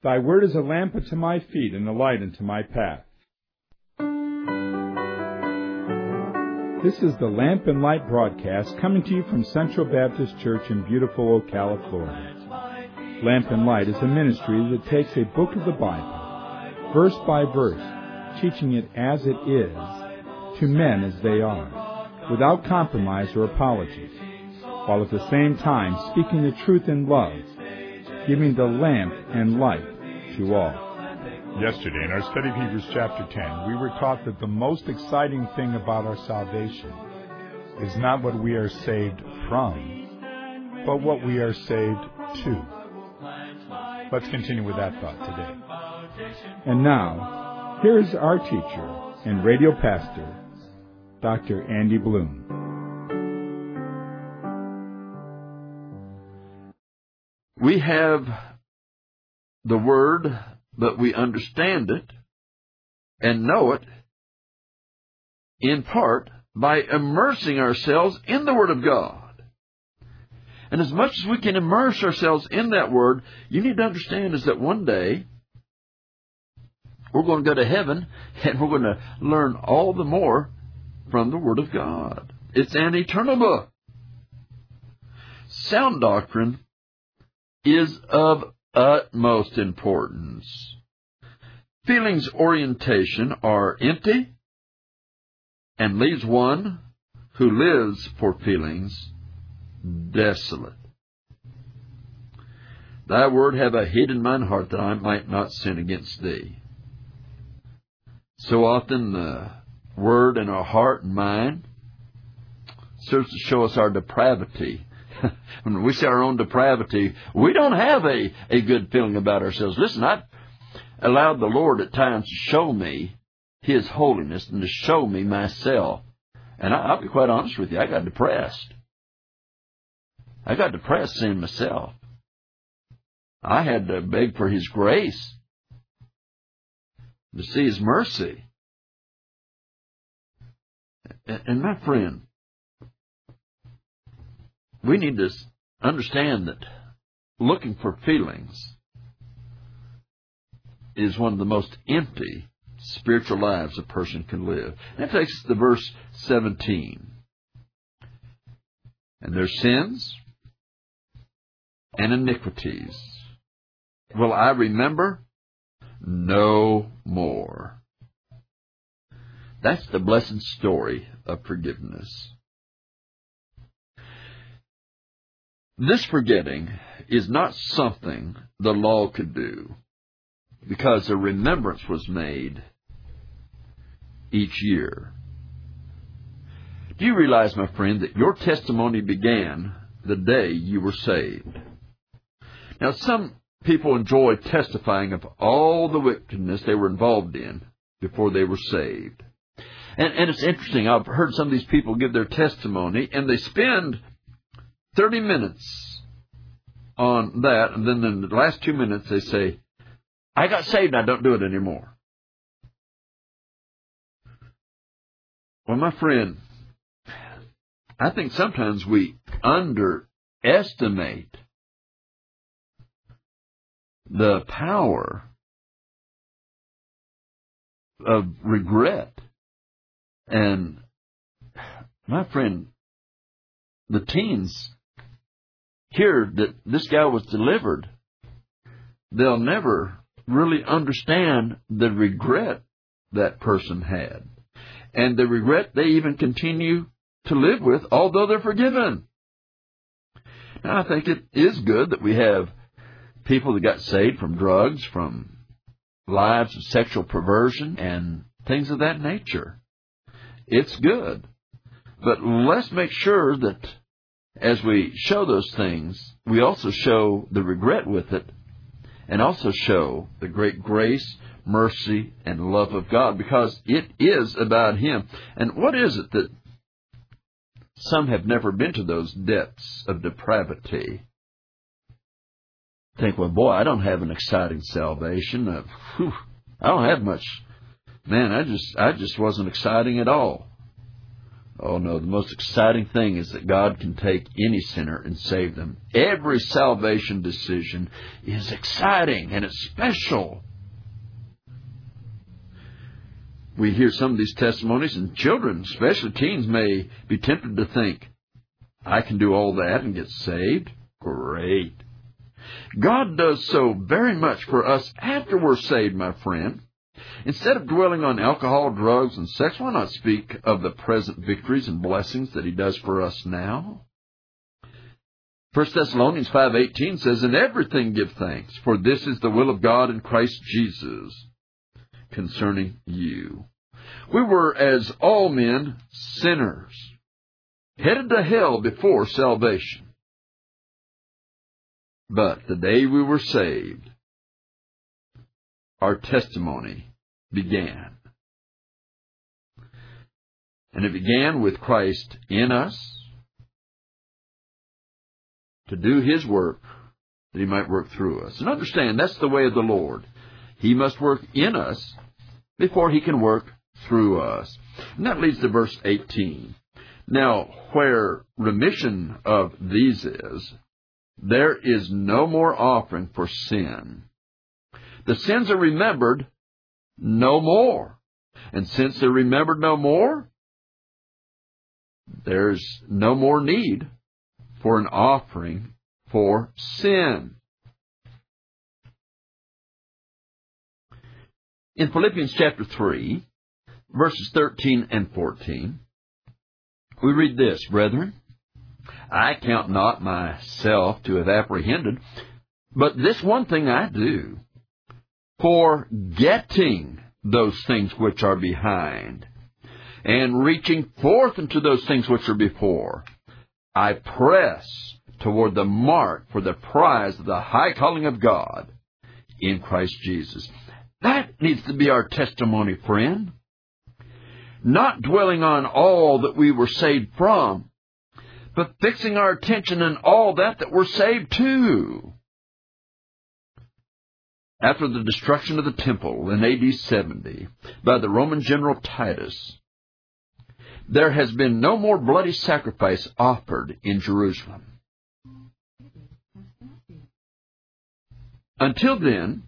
Thy word is a lamp unto my feet and a light unto my path. This is the Lamp and Light broadcast coming to you from Central Baptist Church in beautiful Ocala, Florida. Lamp and Light is a ministry that takes a book of the Bible, verse by verse, teaching it as it is, to men as they are, without compromise or apology, while at the same time speaking the truth in love, giving the lamp and light to all. Yesterday, in our study of Hebrews chapter 10, we were taught that the most exciting thing about our salvation is not what we are saved from, but what we are saved to. Let's continue with that thought today. And now, here is our teacher and radio pastor, Dr. Andy Bloom. We have the Word, but we understand it and know it in part by immersing ourselves in the Word of God. And as much as we can immerse ourselves in that Word, you need to understand is that one day we're going to go to heaven and we're going to learn all the more from the Word of God. It's an eternal book. Sound doctrine is of utmost importance. Feelings orientation are empty and leaves one who lives for feelings desolate. Thy word have I hid in mine heart that I might not sin against thee. So often the word in our heart and mind serves to show us our depravity. When we see our own depravity, we don't have a good feeling about ourselves. Listen, I've allowed the Lord at times to show me His holiness and to show me myself. And I'll be quite honest with you, I got depressed. I got depressed seeing myself. I had to beg for His grace, to see His mercy. And my friend, we need to understand that looking for feelings is one of the most empty spiritual lives a person can live. That takes us to verse 17. And their sins and iniquities will I remember no more. That's the blessed story of forgiveness. This forgetting is not something the law could do, because a remembrance was made each year. Do you realize, my friend, that your testimony began the day you were saved? Now, some people enjoy testifying of all the wickedness they were involved in before they were saved. And it's interesting, I've heard some of these people give their testimony, and they spend 30 minutes on that, and then in the last 2 minutes they say, I got saved and I don't do it anymore. Well, my friend, I think sometimes we underestimate the power of regret. And my friend, the teens hear that this guy was delivered, they'll never really understand the regret that person had. And the regret they even continue to live with, although they're forgiven. Now, I think it is good that we have people that got saved from drugs, from lives of sexual perversion, and things of that nature. It's good. But let's make sure that as we show those things, we also show the regret with it, and also show the great grace, mercy, and love of God, because it is about Him. And what is it that some have never been to those depths of depravity? Think, well, boy, I don't have an exciting salvation. I don't have much. Man, I just wasn't exciting at all. Oh no, the most exciting thing is that God can take any sinner and save them. Every salvation decision is exciting and it's special. We hear some of these testimonies, and children, especially teens, may be tempted to think, I can do all that and get saved? Great. God does so very much for us after we're saved, my friend. Instead of dwelling on alcohol, drugs, and sex, why not speak of the present victories and blessings that He does for us now? 1 Thessalonians 5:18 says, In everything give thanks, for this is the will of God in Christ Jesus concerning you. We were, as all men, sinners, headed to hell before salvation. But the day we were saved, our testimony began. And it began with Christ in us to do His work that He might work through us. And understand, that's the way of the Lord. He must work in us before He can work through us. And that leads to verse 18. Now, where remission of these is, there is no more offering for sin. The sins are remembered no more. And since they're remembered no more, there's no more need for an offering for sin. In Philippians chapter 3, verses 13 and 14, we read this, Brethren, I count not myself to have apprehended, but this one thing I do, forgetting those things which are behind, and reaching forth into those things which are before, I press toward the mark for the prize of the high calling of God in Christ Jesus. That needs to be our testimony, friend. Not dwelling on all that we were saved from, but fixing our attention on all that we're saved to. After the destruction of the temple in AD 70 by the Roman general Titus, there has been no more bloody sacrifice offered in Jerusalem. Until then,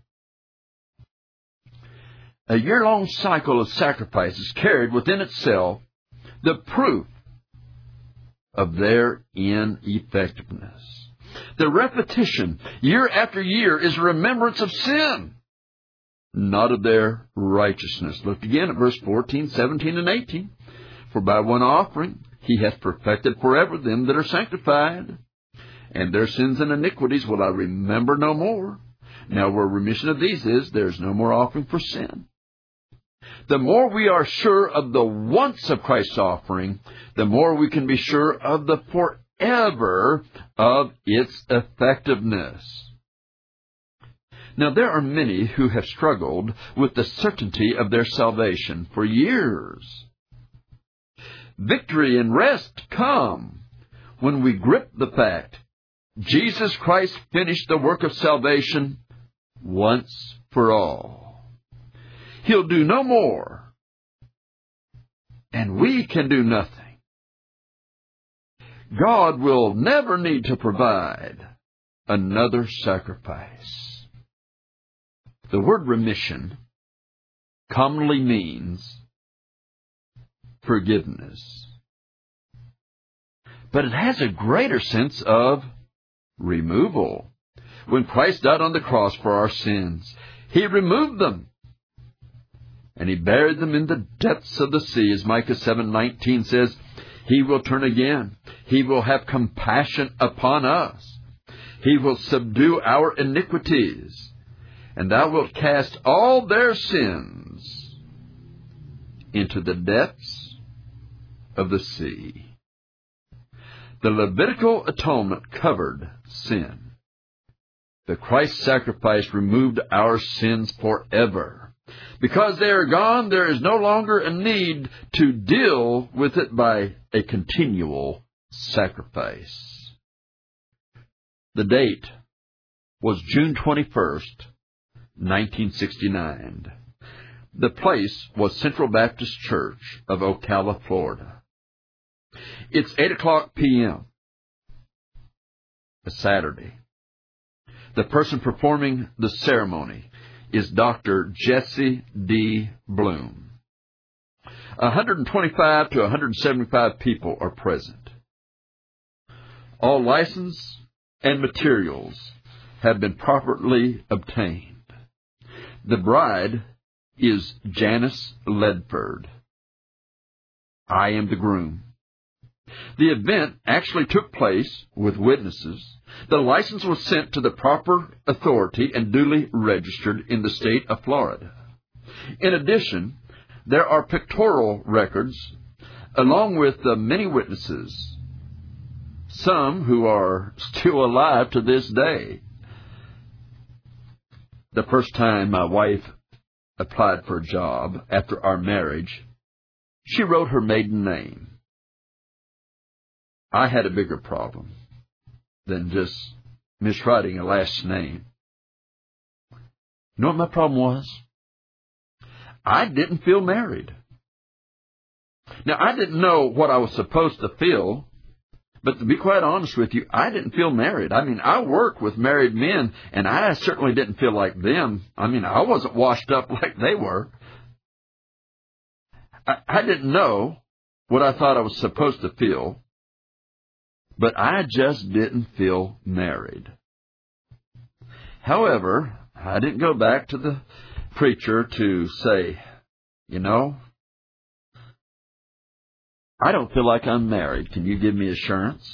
a year-long cycle of sacrifices carried within itself the proof of their ineffectiveness. The repetition, year after year, is a remembrance of sin, not of their righteousness. Look again at verse 14, 17, and 18. For by one offering He hath perfected forever them that are sanctified, and their sins and iniquities will I remember no more. Now where remission of these is, there is no more offering for sin. The more we are sure of the once of Christ's offering, the more we can be sure of the forever of its effectiveness. Now, there are many who have struggled with the certainty of their salvation for years. Victory and rest come when we grip the fact Jesus Christ finished the work of salvation once for all. He'll do no more, and we can do nothing. God will never need to provide another sacrifice. The word remission commonly means forgiveness, but it has a greater sense of removal. When Christ died on the cross for our sins, He removed them, and He buried them in the depths of the sea. As Micah 7:19 says, He will turn again. He will have compassion upon us. He will subdue our iniquities, and Thou wilt cast all their sins into the depths of the sea. The Levitical atonement covered sin. The Christ sacrifice removed our sins forever. Because they are gone, there is no longer a need to deal with it by a continual sacrifice. The date was June 21st, 1969. The place was Central Baptist Church of Ocala, Florida. It's 8:00 p.m. a Saturday. The person performing the ceremony is Dr. Jesse D. Bloom. 125 to 175 people are present. All license and materials have been properly obtained. The bride is Janice Ledford. I am the groom. The event actually took place with witnesses. The license was sent to the proper authority and duly registered in the state of Florida. In addition, there are pictorial records along with many witnesses, some who are still alive to this day. The first time my wife applied for a job after our marriage, she wrote her maiden name. I had a bigger problem than just miswriting a last name. You know what my problem was? I didn't feel married. Now, I didn't know what I was supposed to feel, but to be quite honest with you, I didn't feel married. I mean, I worked with married men, and I certainly didn't feel like them. I mean, I wasn't washed up like they were. I didn't know what I thought I was supposed to feel, but I just didn't feel married. However, I didn't go back to the preacher to say, you know, I don't feel like I'm married. Can you give me assurance?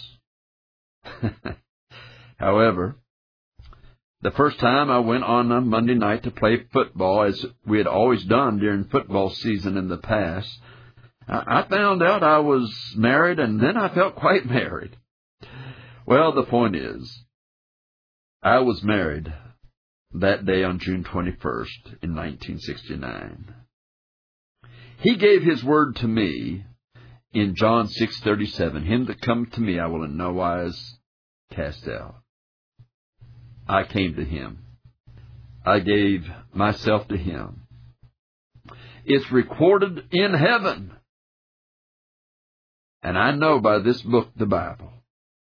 However, the first time I went on a Monday night to play football, as we had always done during football season in the past, I found out I was married, and then I felt quite married. Well, the point is, I was married that day on June 21st in 1969. He gave his word to me in John 6:37, him that cometh to me I will in no wise cast out. I came to him. I gave myself to him. It's recorded in heaven. And I know by this book, the Bible,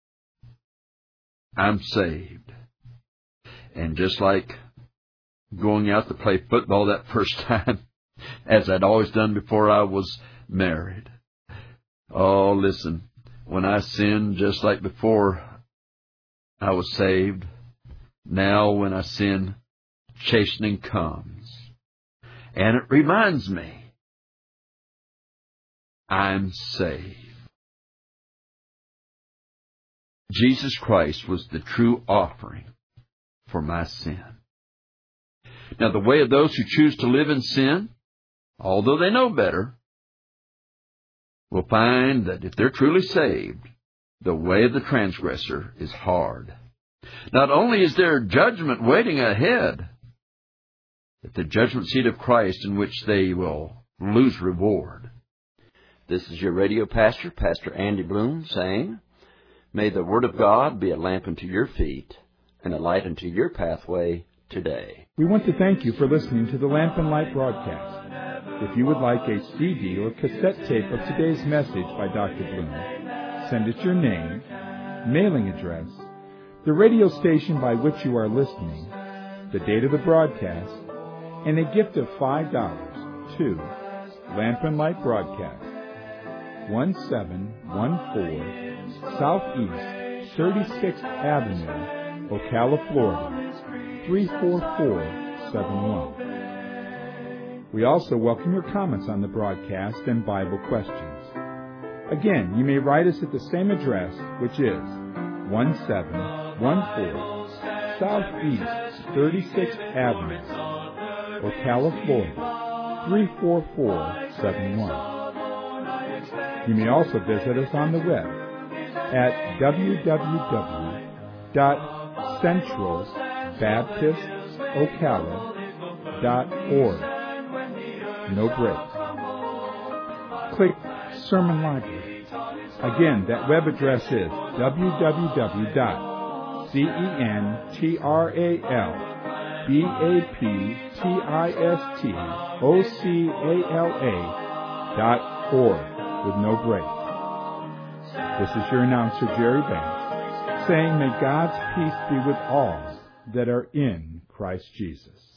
I'm saved. And just like going out to play football that first time, as I'd always done before I was married. Oh, listen, when I sin, just like before I was saved, now when I sin, chastening comes. And it reminds me, I'm saved. Jesus Christ was the true offering for my sin. Now, the way of those who choose to live in sin, although they know better, will find that if they're truly saved, the way of the transgressor is hard. Not only is there judgment waiting ahead, but the judgment seat of Christ in which they will lose reward. This is your radio pastor, Pastor Andy Bloom, saying, may the Word of God be a lamp unto your feet and a light unto your pathway today. We want to thank you for listening to the Lamp and Light broadcast. If you would like a CD or cassette tape of today's message by Dr. Bloom, send us your name, mailing address, the radio station by which you are listening, the date of the broadcast, and a gift of $5 to Lamp and Light Broadcast, 1714 Southeast 36th Avenue, Ocala, Florida, 34471. We also welcome your comments on the broadcast and Bible questions. Again, you may write us at the same address, which is 1714 Southeast 36th Avenue, Ocala, Florida, 34471. You may also visit us on the web at www.centralbaptistocala.org. No breaks. Click Sermon Library. Again, that web address is www.centralbaptistocala.org with no breaks. This is your announcer, Jerry Banks, saying may God's peace be with all that are in Christ Jesus.